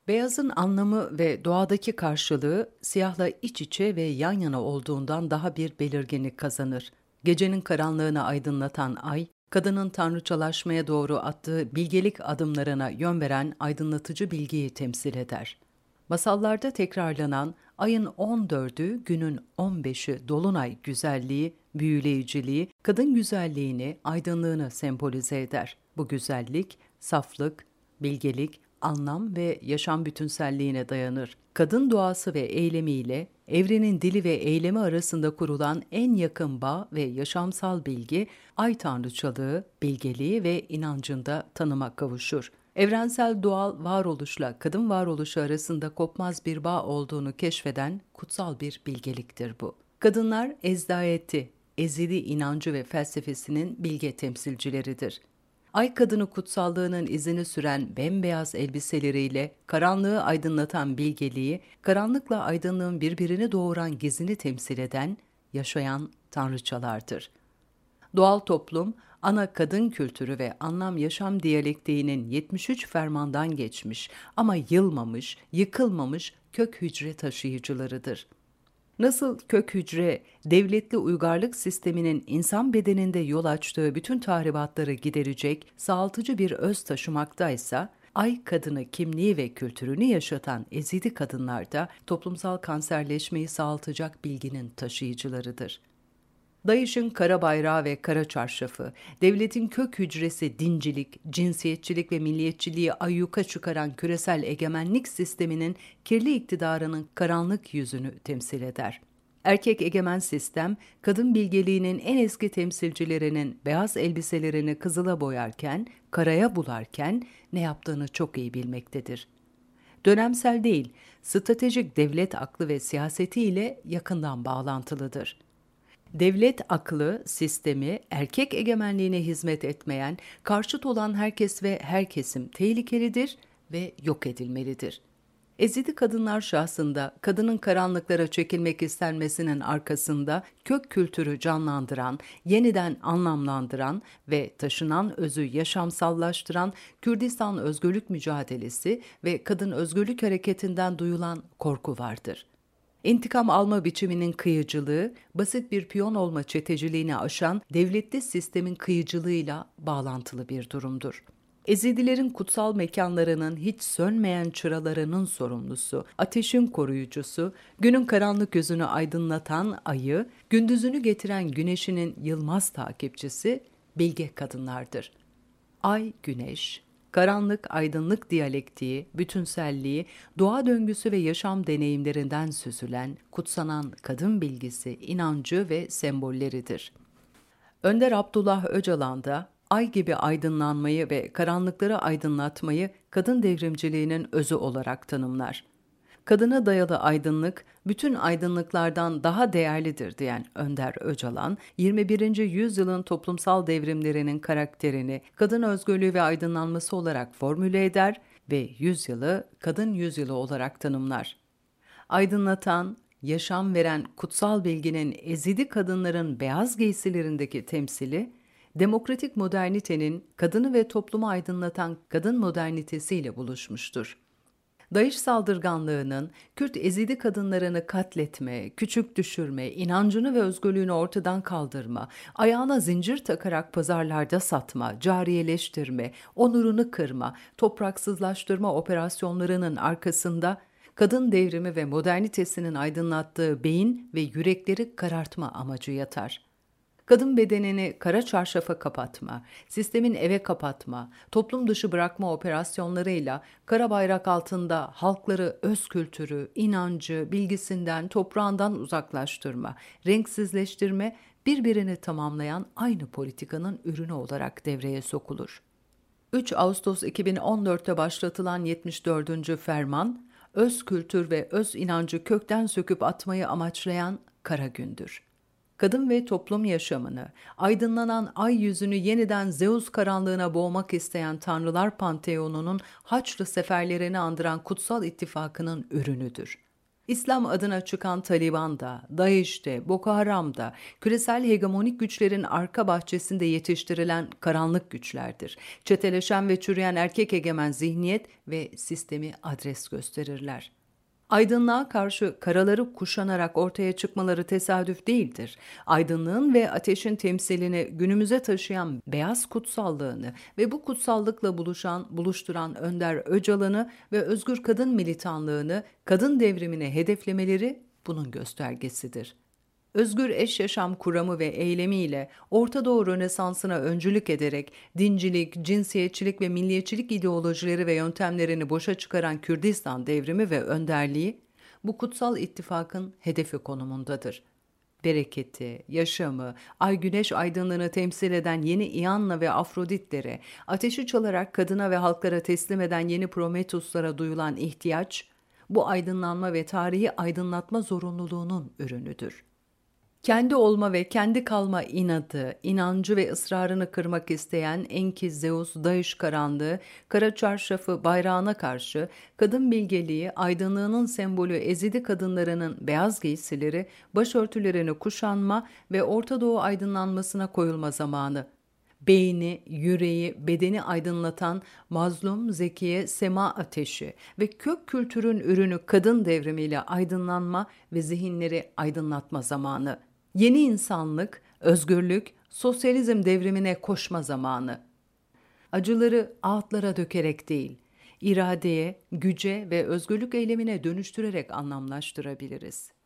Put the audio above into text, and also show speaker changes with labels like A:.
A: Beyazın anlamı ve doğadaki karşılığı siyahla iç içe ve yan yana olduğundan daha bir belirginlik kazanır. Gecenin karanlığını aydınlatan ay, kadının tanrıçalaşmaya doğru attığı bilgelik adımlarına yön veren aydınlatıcı bilgiyi temsil eder. Masallarda tekrarlanan ayın 14'ü, günün 15'i dolunay güzelliği, büyüleyiciliği, kadın güzelliğini, aydınlığını sembolize eder. Bu güzellik, saflık, bilgelik, anlam ve yaşam bütünselliğine dayanır. Kadın doğası ve eylemiyle evrenin dili ve eylemi arasında kurulan en yakın bağ ve yaşamsal bilgi, ay tanrıçalığı, bilgeliği ve inancında tanıma kavuşur. Evrensel doğal varoluşla kadın varoluşu arasında kopmaz bir bağ olduğunu keşfeden kutsal bir bilgeliktir bu. Kadınlar ezdayeti, ezeli inancı ve felsefesinin bilge temsilcileridir. Ay kadını kutsallığının izini süren bembeyaz elbiseleriyle karanlığı aydınlatan bilgeliği, karanlıkla aydınlığın birbirini doğuran gizini temsil eden, yaşayan tanrıçalardır. Doğal toplum, ana kadın kültürü ve anlam yaşam diyalektiğinin 73 fermandan geçmiş ama yılmamış, yıkılmamış kök hücre taşıyıcılarıdır. Nasıl kök hücre, devletli uygarlık sisteminin insan bedeninde yol açtığı bütün tahribatları giderecek sağaltıcı bir öz taşımaktaysa, ay kadını kimliği ve kültürünü yaşatan ezidi kadınlar da toplumsal kanserleşmeyi sağaltacak bilginin taşıyıcılarıdır. DAEŞ'in kara bayrağı ve kara çarşafı, devletin kök hücresi dincilik, cinsiyetçilik ve milliyetçiliği ayyuka çıkaran küresel egemenlik sisteminin kirli iktidarının karanlık yüzünü temsil eder. Erkek egemen sistem, kadın bilgeliğinin en eski temsilcilerinin beyaz elbiselerini kızıla boyarken, karaya bularken ne yaptığını çok iyi bilmektedir. Dönemsel değil, stratejik devlet aklı ve siyasetiyle yakından bağlantılıdır. Devlet aklı, sistemi, erkek egemenliğine hizmet etmeyen, karşıt olan herkes ve her kesim tehlikelidir ve yok edilmelidir. Ezidi kadınlar şahsında kadının karanlıklara çekilmek istenmesinin arkasında kök kültürü canlandıran, yeniden anlamlandıran ve taşınan özü yaşamsallaştıran Kürdistan özgürlük mücadelesi ve kadın özgürlük hareketinden duyulan korku vardır. İntikam alma biçiminin kıyıcılığı, basit bir piyon olma çeteciliğini aşan devletli sistemin kıyıcılığıyla bağlantılı bir durumdur. Ezidilerin kutsal mekanlarının hiç sönmeyen çıralarının sorumlusu, ateşin koruyucusu, günün karanlık yüzünü aydınlatan ayı, gündüzünü getiren güneşinin yılmaz takipçisi bilge kadınlardır. Ay, güneş, karanlık aydınlık diyalektiği, bütünselliği, doğa döngüsü ve yaşam deneyimlerinden süzülen, kutsanan kadın bilgisi, inancı ve sembolleridir. Önder Abdullah Öcalan da ay gibi aydınlanmayı ve karanlıkları aydınlatmayı kadın devrimciliğinin özü olarak tanımlar. Kadına dayalı aydınlık, bütün aydınlıklardan daha değerlidir diyen Önder Öcalan, 21. yüzyılın toplumsal devrimlerinin karakterini kadın özgürlüğü ve aydınlanması olarak formüle eder ve yüzyılı kadın yüzyılı olarak tanımlar. Aydınlatan, yaşam veren kutsal bilginin ezidi kadınların beyaz giysilerindeki temsili, demokratik modernitenin kadını ve toplumu aydınlatan kadın modernitesiyle buluşmuştur. DAEŞ saldırganlığının Kürt ezidi kadınlarını katletme, küçük düşürme, inancını ve özgürlüğünü ortadan kaldırma, ayağına zincir takarak pazarlarda satma, cariyeleştirme, onurunu kırma, topraksızlaştırma operasyonlarının arkasında kadın devrimi ve modernitesinin aydınlattığı beyin ve yürekleri karartma amacı yatar. Kadın bedenini kara çarşafa kapatma, sistemin eve kapatma, toplum dışı bırakma operasyonlarıyla kara bayrak altında halkları öz kültürü, inancı, bilgisinden, toprağından uzaklaştırma, renksizleştirme birbirini tamamlayan aynı politikanın ürünü olarak devreye sokulur. 3 Ağustos 2014'te başlatılan 74. Ferman, öz kültür ve öz inancı kökten söküp atmayı amaçlayan kara gündür. Kadın ve toplum yaşamını, aydınlanan ay yüzünü yeniden Zeus karanlığına boğmak isteyen Tanrılar Panteonu'nun Haçlı seferlerini andıran kutsal ittifakının ürünüdür. İslam adına çıkan Taliban'da, DAEŞ'te, Boko Haram'da, küresel hegemonik güçlerin arka bahçesinde yetiştirilen karanlık güçlerdir. Çeteleşen ve çürüyen erkek egemen zihniyet ve sistemi adres gösterirler. Aydınlığa karşı karaları kuşanarak ortaya çıkmaları tesadüf değildir. Aydınlığın ve ateşin temsilini günümüze taşıyan beyaz kutsallığını ve bu kutsallıkla buluşturan Önder Öcalan'ı ve özgür kadın militanlığını, kadın devrimine hedeflemeleri bunun göstergesidir. Özgür eş yaşam kuramı ve eylemiyle Orta Doğu Rönesansı'na öncülük ederek dincilik, cinsiyetçilik ve milliyetçilik ideolojileri ve yöntemlerini boşa çıkaran Kürdistan devrimi ve önderliği bu kutsal ittifakın hedefi konumundadır. Bereketi, yaşamı, ay güneş aydınlığını temsil eden yeni İanna ve Afroditleri, ateşi çalarak kadına ve halklara teslim eden yeni Prometheus'lara duyulan ihtiyaç, bu aydınlanma ve tarihi aydınlatma zorunluluğunun ürünüdür. Kendi olma ve kendi kalma inadı, inancı ve ısrarını kırmak isteyen Enkiz Zeus Daeş karanlığı, kara çarşafı bayrağına karşı, kadın bilgeliği, aydınlığının sembolü Ezidi kadınlarının beyaz giysileri, başörtülerini kuşanma ve Orta Doğu aydınlanmasına koyulma zamanı. Beyni, yüreği, bedeni aydınlatan mazlum, zekiye, sema ateşi ve kök kültürün ürünü kadın devrimiyle aydınlanma ve zihinleri aydınlatma zamanı. Yeni insanlık, özgürlük, sosyalizm devrimine koşma zamanı. Acıları ağıtlara dökerek değil, iradeye, güce ve özgürlük eylemine dönüştürerek anlamlaştırabiliriz.